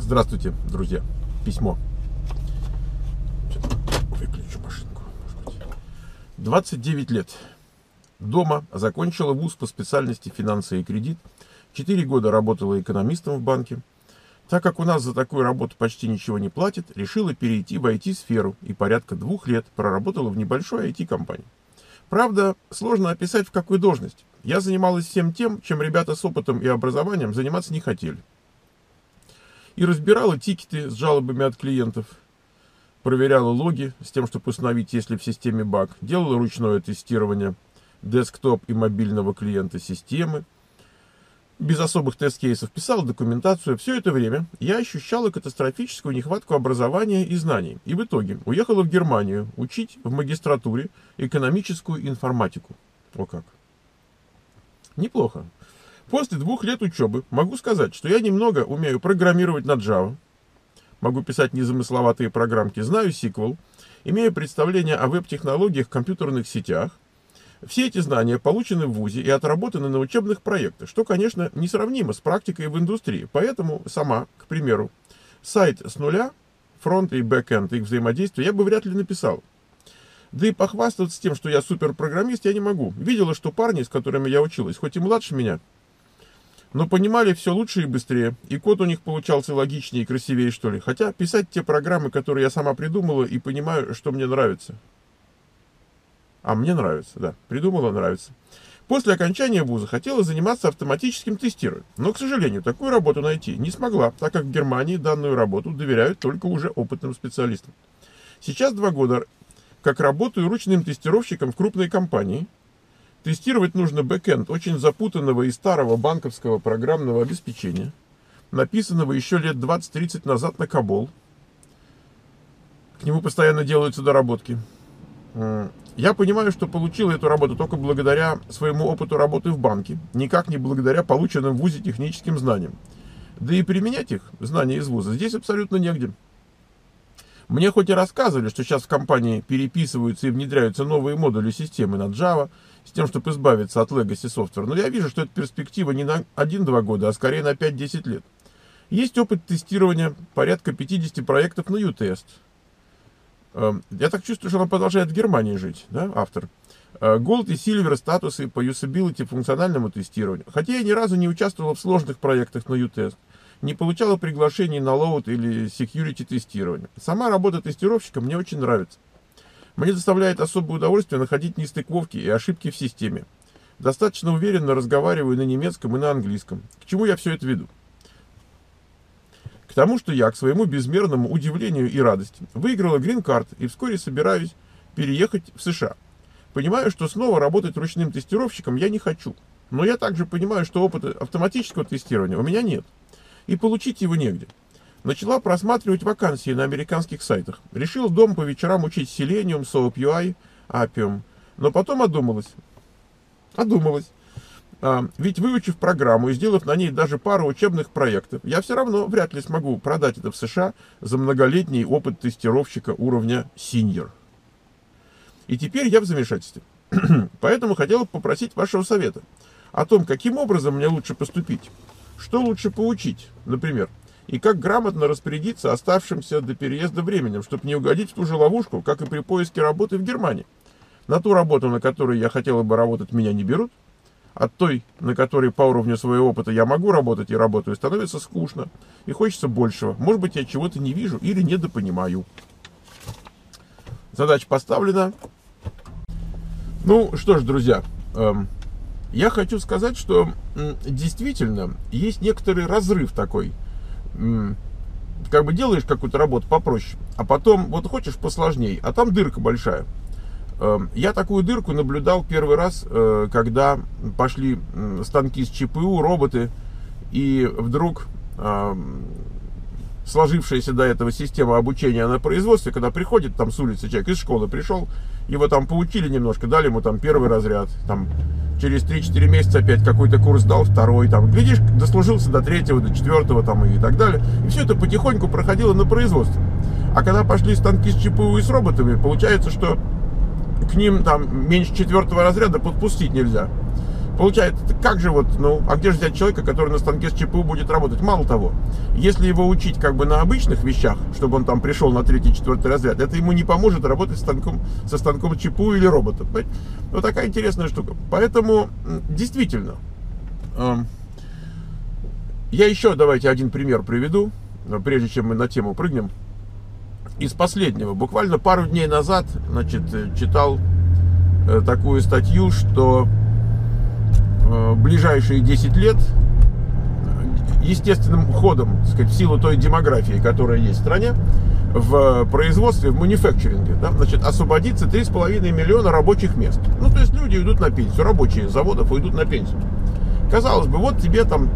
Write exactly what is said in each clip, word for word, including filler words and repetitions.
Здравствуйте, друзья. Письмо. Выключу машинку. двадцать девять лет. Дома. Закончила вуз по специальности финансы и кредит. четыре года работала экономистом в банке. Так как у нас за такую работу почти ничего не платят, решила перейти в ай ти-сферу и порядка двух лет проработала в небольшой ай ти-компании. Правда, сложно описать, в какой должности. Я занималась всем тем, чем ребята с опытом и образованием заниматься не хотели. И разбирала тикеты с жалобами от клиентов, проверяла логи с тем, чтобы установить, есть ли в системе баг, делала ручное тестирование десктоп и мобильного клиента системы, без особых тест-кейсов писала документацию. Все это время я ощущала катастрофическую нехватку образования и знаний. И в итоге уехала в Германию учить в магистратуре экономическую информатику. О как! Неплохо. После двух лет учебы могу сказать, что я немного умею программировать на Java, могу писать незамысловатые программки, знаю сиквел, имею представление о веб-технологиях в компьютерных сетях. Все эти знания получены в вузе и отработаны на учебных проектах, что, конечно, несравнимо с практикой в индустрии. Поэтому сама, к примеру, сайт с нуля, фронт и бэкэнд, их взаимодействие, я бы вряд ли написал. Да и похвастаться тем, что я суперпрограммист, я не могу. Видела, что парни, с которыми я училась, хоть и младше меня, но понимали все лучше и быстрее, и код у них получался логичнее и красивее, что ли. Хотя писать те программы, которые я сама придумала, и понимаю, что мне нравится. А мне нравится, да. Придумала, нравится. После окончания вуза хотела заниматься автоматическим тестированием. Но, к сожалению, такую работу найти не смогла, так как в Германии данную работу доверяют только уже опытным специалистам. Сейчас два года как работаю ручным тестировщиком в крупной компании. Тестировать нужно бэкэнд очень запутанного и старого банковского программного обеспечения, написанного еще лет двадцать-тридцать назад на Кобол. К нему постоянно делаются доработки. Я понимаю, что получил эту работу только благодаря своему опыту работы в банке, никак не благодаря полученным в вузе техническим знаниям. Да и применять их, знания из вуза, здесь абсолютно негде. Мне хоть и рассказывали, что сейчас в компании переписываются и внедряются новые модули системы на Java, с тем, чтобы избавиться от legacy software, но я вижу, что эта перспектива не на один-два года, а скорее на пять-десять лет. Есть опыт тестирования порядка пятидесяти проектов на ю-тест. Я так чувствую, что он продолжает в Германии жить, да, автор. Gold и Silver статусы по юзабилити функциональному тестированию. Хотя я ни разу не участвовал в сложных проектах на ю-тест, не получала приглашений на load или security тестирование. Сама работа тестировщика мне очень нравится. Мне доставляет особое удовольствие находить нестыковки и ошибки в системе. Достаточно уверенно разговариваю на немецком и на английском. К чему я все это веду? К тому, что я, к своему безмерному удивлению и радости, выиграла грин-карт и вскоре собираюсь переехать в США. Понимаю, что снова работать ручным тестировщиком я не хочу. Но я также понимаю, что опыта автоматического тестирования у меня нет. И получить его негде. Начала просматривать вакансии на американских сайтах. Решил дома по вечерам учить Selenium, SoapUI, Appium. Но потом одумалась. Одумалась. А, ведь выучив программу и сделав на ней даже пару учебных проектов, я все равно вряд ли смогу продать это в США за многолетний опыт тестировщика уровня Senior. И теперь я в замешательстве. Поэтому хотел попросить вашего совета о том, каким образом мне лучше поступить. Что лучше поучить, например, и как грамотно распорядиться оставшимся до переезда временем, чтобы не угодить в ту же ловушку, как и при поиске работы в Германии. На ту работу, на которой я хотела бы работать, меня не берут. От той, на которой по уровню своего опыта я могу работать и работаю, становится скучно. И хочется большего. Может быть, я чего-то не вижу или недопонимаю. Задача поставлена. Ну что ж, друзья, эм, я хочу сказать, что м, действительно есть некоторый разрыв такой. М, как бы делаешь какую-то работу попроще, а потом вот хочешь посложней, а там дырка большая. Я такую дырку наблюдал первый раз, когда пошли станки с ЧПУ, роботы, и вдруг сложившаяся до этого система обучения на производстве, когда приходит там с улицы человек, из школы пришел, его там поучили немножко, дали ему там первый разряд, там через три-четыре месяца опять какой-то курс дал, второй, там, глядишь, дослужился до третьего, до четвертого, там, и так далее, и все это потихоньку проходило на производстве. А когда пошли станки с ЧПУ и с роботами, получается, что к ним там меньше четвертого разряда подпустить нельзя. Получается, как же вот, ну, а где же взять человека, который на станке с ЧПУ будет работать? Мало того, если его учить как бы на обычных вещах, чтобы он там пришел на третий, четвертый разряд, это ему не поможет работать станком, со станком ЧПУ или роботом. Вот такая интересная штука. Поэтому, действительно, э, я еще, давайте, один пример приведу, прежде чем мы на тему прыгнем. Из последнего, буквально пару дней назад, значит, читал э, такую статью, что ближайшие десять лет естественным ходом, так сказать, в силу той демографии, которая есть в стране, в производстве, в мануфакчеринге, да, значит, освободится три с половиной миллиона рабочих мест. Ну, то есть люди идут на пенсию, рабочие заводов идут на пенсию. Казалось бы, вот тебе там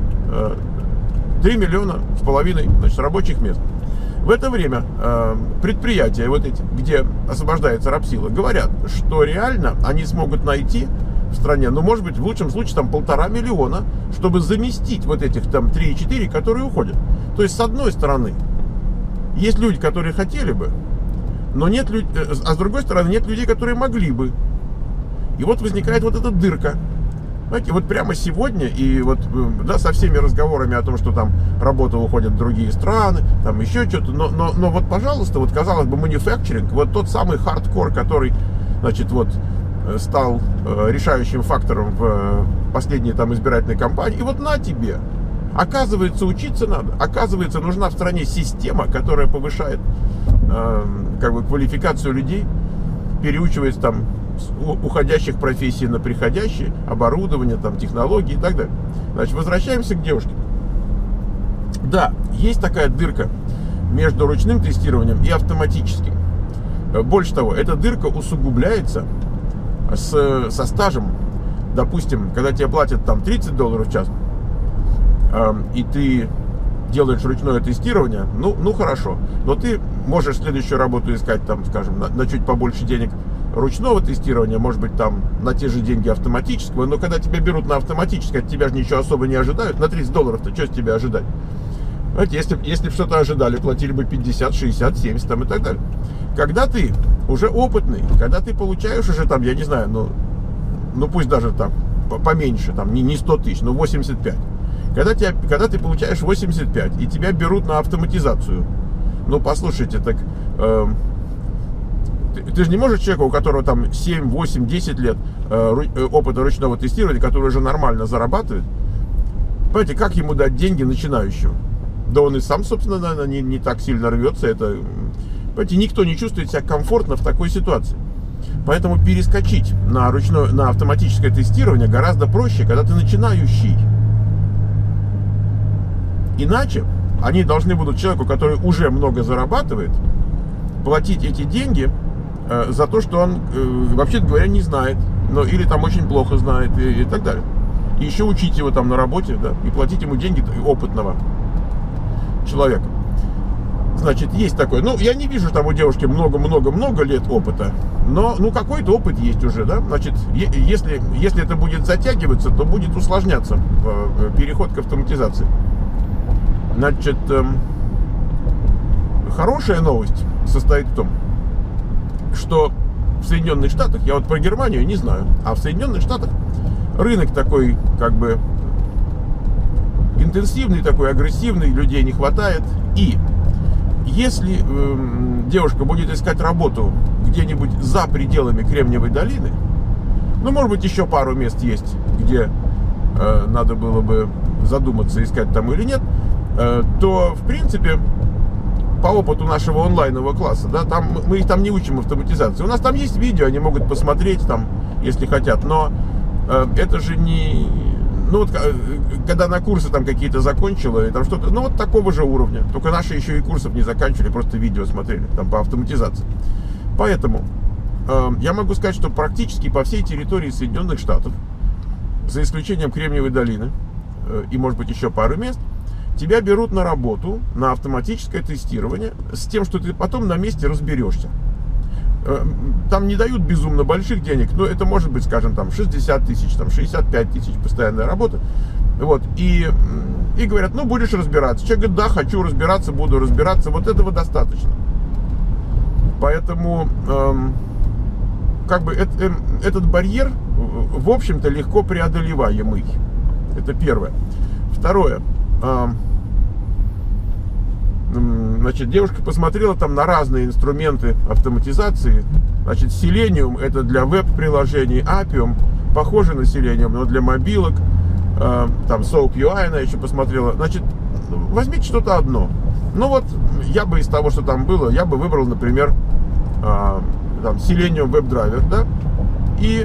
три миллиона с половиной, значит, рабочих мест. В это время э, предприятия, вот эти, где освобождается рабсила, говорят, что реально они смогут найти в стране, ну, может быть, в лучшем случае, там, полтора миллиона, чтобы заместить вот этих, там, три-четыре, которые уходят. То есть, с одной стороны, есть люди, которые хотели бы, но нет людей, а с другой стороны, нет людей, которые могли бы. И вот возникает вот эта дырка. Знаете, вот прямо сегодня, и вот, да, со всеми разговорами о том, что там работа уходит в другие страны, там еще что-то, но, но, но вот, пожалуйста, вот, казалось бы, мануфакчеринг, вот тот самый хардкор, который, значит, вот, стал э, решающим фактором в э, последней там избирательной кампании. И вот на тебе. Оказывается, учиться надо. Оказывается, нужна в стране система, которая повышает э, как бы квалификацию людей, переучивает там с уходящих профессий на приходящие, оборудование, там, технологии и так далее. Значит, возвращаемся к девушке. Да, есть такая дырка между ручным тестированием и автоматическим. Больше того, эта дырка усугубляется С, со стажем. Допустим, когда тебе платят там тридцать долларов в час, э, и ты делаешь ручное тестирование, ну, ну хорошо, но ты можешь следующую работу искать, там, скажем, на, на чуть побольше денег ручного тестирования, может быть, там на те же деньги автоматического, но когда тебя берут на автоматическое, от тебя же ничего особо не ожидают, на тридцать долларов-то что с тебя ожидать? Знаете, если, если бы что-то ожидали, платили бы пятьдесят, шестьдесят, семьдесят там, и так далее. Когда ты уже опытный, когда ты получаешь уже там, я не знаю, ну, ну пусть даже там поменьше, там не, не сто тысяч, но восемьдесят пять. Когда, тебя, когда ты получаешь восемьдесят пять, и тебя берут на автоматизацию, ну, послушайте, так э, ты, ты же не можешь человека, у которого там семь, восемь, десять лет э, опыта ручного тестирования, который уже нормально зарабатывает, понимаете, как ему дать деньги начинающему? Да он и сам, собственно, наверное, не, не так сильно рвется. Это, понимаете, никто не чувствует себя комфортно в такой ситуации. Поэтому перескочить на ручное, на автоматическое тестирование гораздо проще, когда ты начинающий. Иначе они должны будут человеку, который уже много зарабатывает, платить эти деньги э, за то, что он, э, вообще говоря, не знает, но, или там очень плохо знает и, и так далее. И еще учить его там на работе, да, и платить ему деньги опытного человека. Значит, есть такое. Ну, я не вижу там у девушки много-много-много лет опыта, но, ну, какой-то опыт есть уже, да. Значит, если, если это будет затягиваться, то будет усложняться э, переход к автоматизации. Значит, э, хорошая новость состоит в том, что в Соединенных Штатах, я вот про Германию не знаю, а в Соединенных Штатах рынок такой, как бы, интенсивный, такой агрессивный, людей не хватает. И если э, девушка будет искать работу где-нибудь за пределами Кремниевой долины, ну, может быть, еще пару мест есть, где э, надо было бы задуматься, искать там или нет, э, то, в принципе, по опыту нашего онлайнового класса, да, там мы их там не учим автоматизации. У нас там есть видео, они могут посмотреть там, если хотят, но э, это же не... Ну вот, когда на курсы там какие-то закончила, и там что-то, ну вот такого же уровня. Только наши еще и курсов не заканчивали, просто видео смотрели, там по автоматизации. Поэтому э, я могу сказать, что практически по всей территории Соединенных Штатов, за исключением Кремниевой долины э, и, может быть, еще пару мест, тебя берут на работу, на автоматическое тестирование, с тем, что ты потом на месте разберешься. Там не дают безумно больших денег, но это может быть, скажем, там шестьдесят тысяч, там шестьдесят пять тысяч постоянная работа. Вот, и, и говорят, ну, будешь разбираться. Человек говорит, да, хочу разбираться, буду разбираться. Вот этого достаточно. Поэтому, эм, как бы, это, э, этот барьер в общем-то, легко преодолеваемый. Это первое. Второе. Значит, девушка посмотрела там на разные инструменты автоматизации. Значит, Selenium — это для веб-приложений, Appium похоже на Selenium, но для мобилок. Там Soap ю ай она еще посмотрела. Значит, возьмите что-то одно. Ну вот, я бы из того, что там было, я бы выбрал, например, там Selenium WebDriver, да, и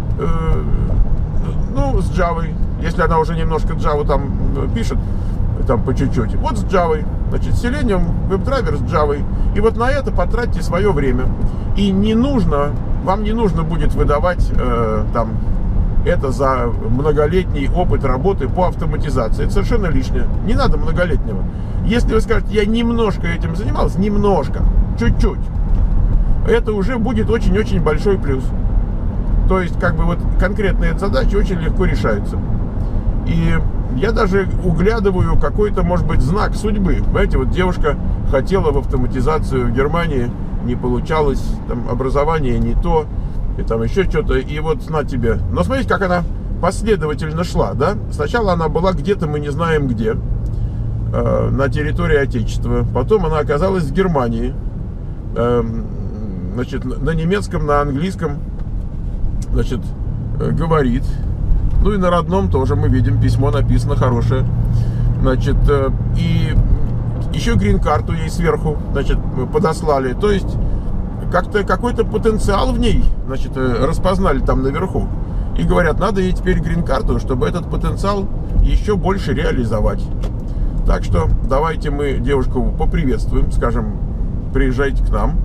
ну, с Java, если она уже немножко Java там пишет, там по чуть-чуть. Вот с Java, значит, Selenium WebDriver с Java. И вот на это потратьте свое время. И не нужно, вам не нужно будет выдавать э, там это за многолетний опыт работы по автоматизации. Это совершенно лишнее. Не надо многолетнего. Если вы скажете, я немножко этим занимался, немножко, чуть-чуть, это уже будет очень-очень большой плюс. То есть, как бы вот конкретные задачи очень легко решаются. И я даже углядываю какой-то, может быть, знак судьбы. Понимаете, вот девушка хотела в автоматизацию в Германии, не получалось, там образование не то, и там еще что-то, и вот на тебе. Но смотрите, как она последовательно шла, да? Сначала она была где-то, мы не знаем где, э, на территории Отечества. Потом она оказалась в Германии, э, значит, на немецком, на английском, значит, э, говорит. Ну и на родном тоже мы видим, письмо написано хорошее. Значит, э, и еще грин-карту ей сверху, значит, подослали. То есть как-то какой-то потенциал в ней, значит, распознали там наверху. И говорят, надо ей теперь грин-карту, чтобы этот потенциал еще больше реализовать. Так что давайте мы девушку поприветствуем, скажем, приезжайте к нам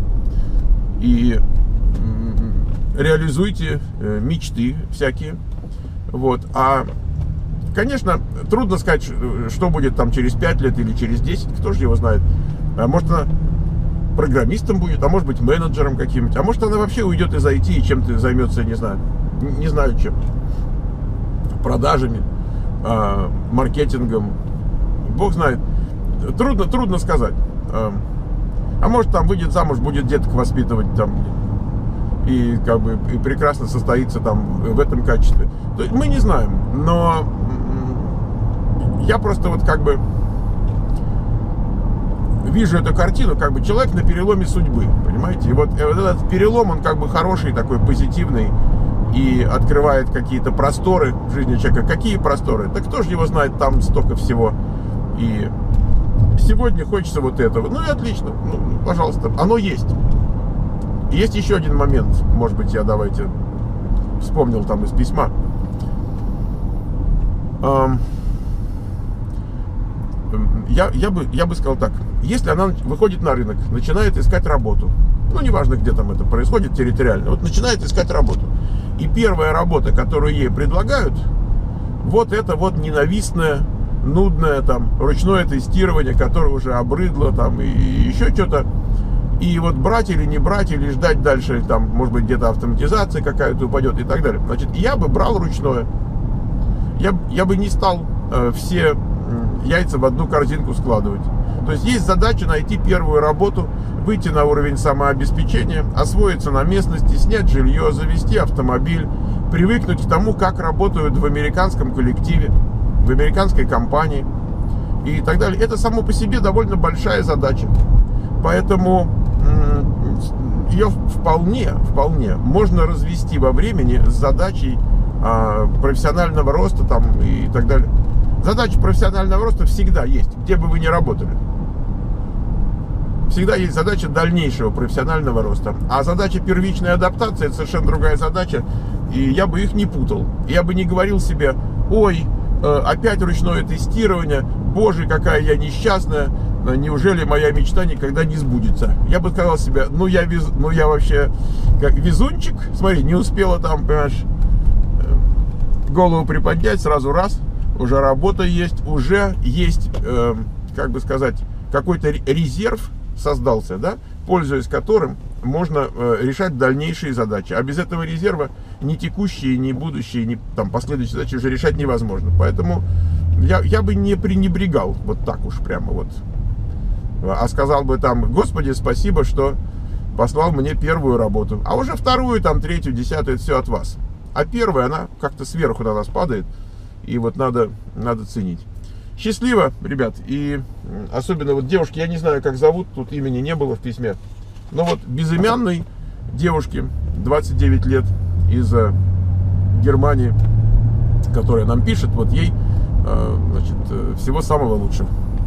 и реализуйте мечты всякие. Вот. А, конечно, трудно сказать, что будет там через пять лет или через десять, кто же его знает. А может, она программистом будет, а может быть менеджером каким-нибудь, а может она вообще уйдет из ай ти и чем-то займется, не знаю, не знаю чем, продажами, а, маркетингом, бог знает, трудно, трудно сказать. А, а может там выйдет замуж, будет деток воспитывать там и как бы и прекрасно состоится там в этом качестве. То есть мы не знаем, но я просто вот как бы вижу эту картину, как бы человек на переломе судьбы, понимаете? И вот, и вот этот перелом, он как бы хороший, такой позитивный, и открывает какие-то просторы в жизни человека. Какие просторы? Да кто же его знает, там столько всего. И сегодня хочется вот этого. Ну и отлично, ну, пожалуйста, оно есть. И есть еще один момент, может быть, я давайте вспомнил там из письма. Я, я, бы, я бы сказал так, если она выходит на рынок, начинает искать работу, ну, неважно, где там это происходит территориально, вот начинает искать работу, и первая работа, которую ей предлагают, вот это вот ненавистное, нудное там ручное тестирование, которое уже обрыдло там и еще что-то, и вот брать или не брать, или ждать дальше, там, может быть, где-то автоматизация какая-то упадет и так далее. Значит, я бы брал ручное, я, я бы не стал э, все яйца в одну корзинку складывать. То есть есть задача найти первую работу, выйти на уровень самообеспечения, освоиться на местности, снять жилье, завести автомобиль, привыкнуть к тому, как работают в американском коллективе, в американской компании и так далее. Это само по себе довольно большая задача. Поэтому ее вполне, вполне можно развести во времени с задачей а, профессионального роста там, и так далее. Задача профессионального роста всегда есть, где бы вы ни работали. Всегда есть задача дальнейшего профессионального роста. А задача первичной адаптации — это совершенно другая задача. И я бы их не путал. Я бы не говорил себе, ой, опять ручное тестирование, боже, какая я несчастная, неужели моя мечта никогда не сбудется. Я бы сказал себе, ну я, вез, ну, я вообще как везунчик, смотри, не успела там, понимаешь, голову приподнять, сразу раз, уже работа есть, уже есть, э, как бы сказать, какой-то резерв создался, да, пользуясь которым можно э, решать дальнейшие задачи. А без этого резерва ни текущие, ни будущие, ни там последующие задачи уже решать невозможно. Поэтому я, я бы не пренебрегал вот так уж прямо вот. А сказал бы там, Господи, спасибо, что послал мне первую работу. А уже вторую, там, третью, десятую, это все от вас. А первая, она как-то сверху на нас падает. И вот надо, надо ценить. Счастливо, ребят. И особенно вот девушки, я не знаю, как зовут, тут имени не было в письме. Но вот безымянной девушке, двадцать девять лет, из Германии, которая нам пишет, вот ей, значит, всего самого лучшего.